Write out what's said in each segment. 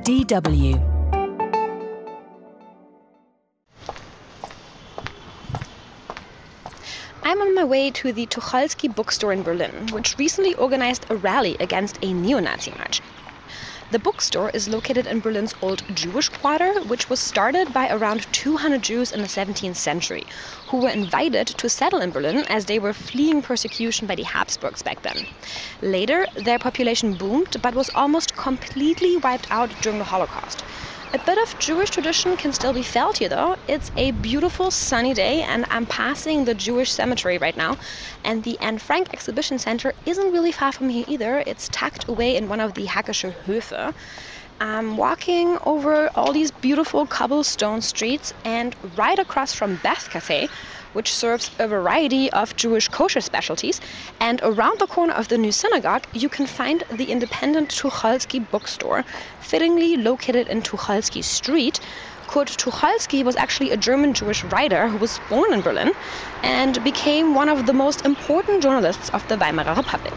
DW. I'm on my way to the Tucholsky bookstore in Berlin, which recently organized a rally against a neo-Nazi march. The bookstore is located in Berlin's old Jewish quarter, which was started by around 200 Jews in the 17th century, who were invited to settle in Berlin as they were fleeing persecution by the Habsburgs back then. Later, their population boomed, but was almost completely wiped out during the Holocaust. A bit of Jewish tradition can still be felt here, though. It's a beautiful sunny day, and I'm passing the Jewish cemetery right now. And the Anne Frank Exhibition Center isn't really far from here either. It's tucked away in one of the Hackische Höfe. I'm walking over all these beautiful cobblestone streets, and right across from Beth Cafe, which serves a variety of Jewish kosher specialties. And around the corner of the new synagogue, you can find the independent Tucholsky bookstore, fittingly located in Tucholsky Street. Kurt Tucholsky was actually a German Jewish writer who was born in Berlin and became one of the most important journalists of the Weimar Republic.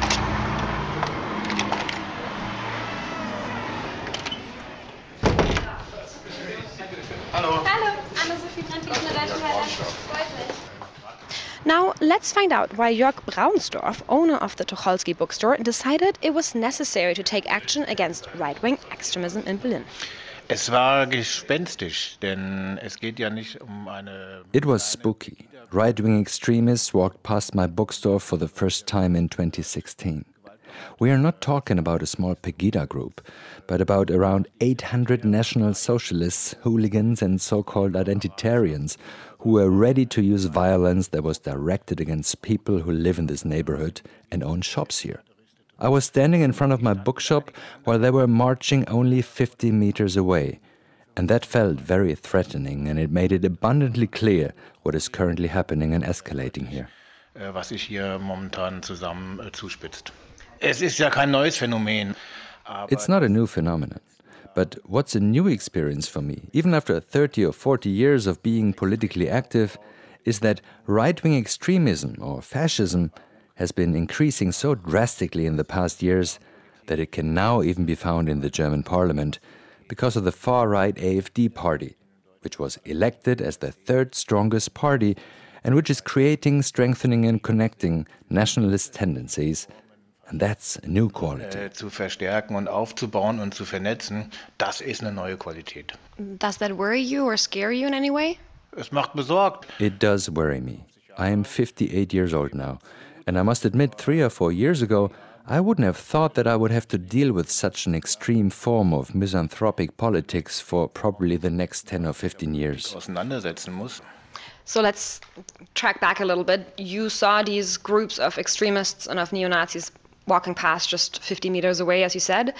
Now, let's find out why Jörg Braunsdorf, owner of the Tucholsky bookstore, decided it was necessary to take action against right-wing extremism in Berlin. Es war gespenstisch, denn es geht ja nicht eine... It was spooky. Right-wing extremists walked past my bookstore for the first time in 2016. We are not talking about a small Pegida group, but about around 800 National Socialists, hooligans and so-called identitarians who were ready to use violence that was directed against people who live in this neighborhood and own shops here. I was standing in front of my bookshop while they were marching only 50 meters away, and that felt very threatening, and it made it abundantly clear what is currently happening and escalating here. Was sich hier momentan zusammen zuspitzt. Es ist ja kein neues Phänomen. It's not a new phenomenon. But what's a new experience for me, even after 30 or 40 years of being politically active, is that right-wing extremism or fascism has been increasing so drastically in the past years that it can now even be found in the German parliament because of the far-right AfD party, which was elected as the third strongest party and which is creating, strengthening and connecting nationalist tendencies. And that's a new quality. Zu verstärken und aufzubauen und zu vernetzen, das ist eine neue Qualität. Does that worry you or scare you in any way? Es macht besorgt. It does worry me. I am 58 years old now, and I must admit 3 or 4 years ago, I wouldn't have thought that I would have to deal with such an extreme form of misanthropic politics for probably the next 10 or 15 years. Auseinandersetzen muss. So let's track back a little bit. You saw these groups of extremists and of neo-Nazis walking past just 50 meters away, as you said,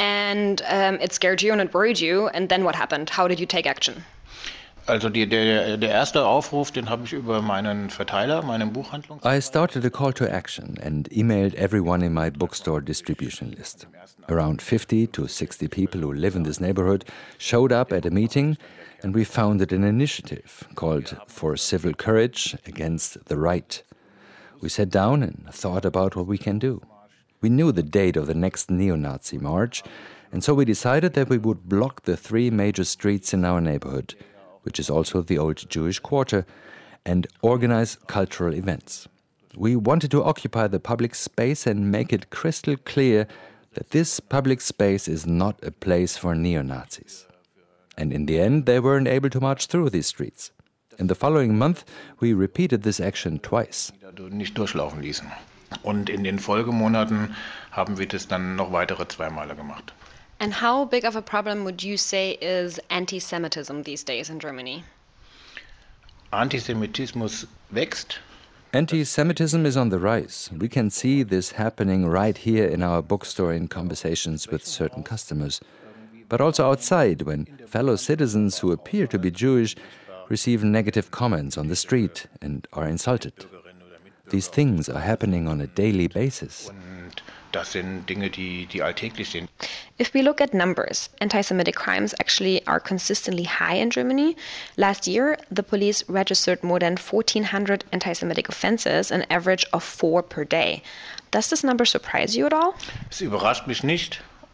and it scared you and it worried you. And then what happened? How did you take action? Also der erste Aufruf, den habe ich über meinen Verteiler, meinen Buchhandlung. I started a call to action and emailed everyone in my bookstore distribution list. Around 50 to 60 people who live in this neighborhood showed up at a meeting, and we founded an initiative called For Civil Courage Against the Right. We sat down and thought about what we can do. We knew the date of the next neo-Nazi march, and so we decided that we would block the 3 major streets in our neighborhood, which is also the old Jewish quarter, and organize cultural events. We wanted to occupy the public space and make it crystal clear that this public space is not a place for neo-Nazis. And in the end, they weren't able to march through these streets. In the following month, we repeated this action twice. Nicht durchlaufen ließen. Und in den Folgemonaten haben wir das dann noch weitere 2 Male gemacht. And how big of a problem would you say is anti-Semitism these days in Germany? Antisemitismus wächst. Anti-Semitism is on the rise. We can see this happening right here in our bookstore in conversations with certain customers. But also outside, when fellow citizens who appear to be Jewish receive negative comments on the street and are insulted. These things are happening on a daily basis. Und das sind Dinge, die alltäglich sind. If we look at numbers, anti-Semitic crimes actually are consistently high in Germany. Last year, the police registered more than 1,400 anti-Semitic offenses, an average of 4 per day. Does this number surprise you at all? Es überrascht mich nicht.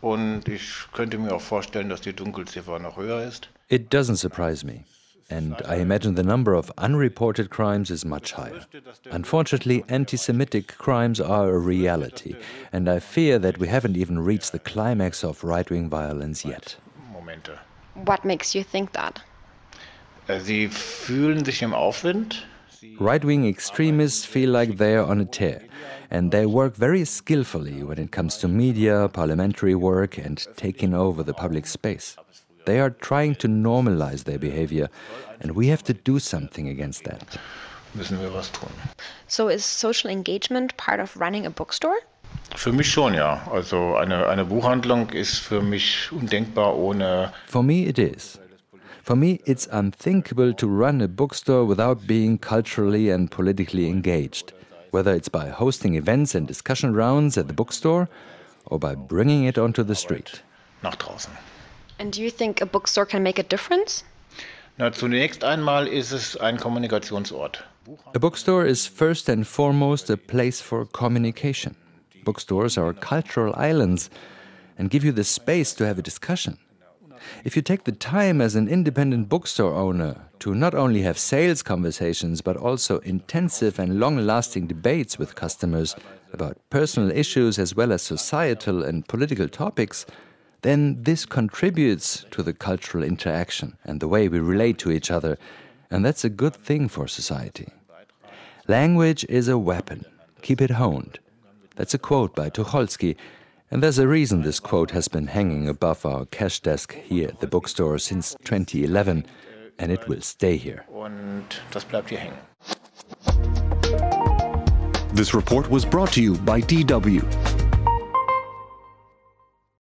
und ich könnte mir auch vorstellen, dass die Dunkelziffer noch höher ist. It doesn't surprise me. And I imagine the number of unreported crimes is much higher. Unfortunately, anti-Semitic crimes are a reality, and I fear that we haven't even reached the climax of right-wing violence yet. Momente. What makes you think that? Sie fühlen sich im Aufwind. Right-wing extremists feel like they're on a tear, and they work very skillfully when it comes to media, parliamentary work, and taking over the public space. They are trying to normalize their behavior, and we have to do something against that. Müssen wir was tun. So is social engagement part of running a bookstore? Für mich schon, ja. Also eine Buchhandlung ist für mich undenkbar ohne... For me, it is. For me, it's unthinkable to run a bookstore without being culturally and politically engaged, whether it's by hosting events and discussion rounds at the bookstore or by bringing it onto the street. Nach draußen. And do you think a bookstore can make a difference? Na, zunächst einmal ist es ein Kommunikationsort. A bookstore is first and foremost a place for communication. Bookstores are cultural islands and give you the space to have a discussion. If you take the time as an independent bookstore owner to not only have sales conversations but also intensive and long-lasting debates with customers about personal issues as well as societal and political topics, then this contributes to the cultural interaction and the way we relate to each other, and that's a good thing for society. Language is a weapon. Keep it honed. That's a quote by Tucholsky, and there's a reason this quote has been hanging above our cash desk here at the bookstore since 2011, and it will stay here. Und das bleibt hier hängen. This report was brought to you by DW.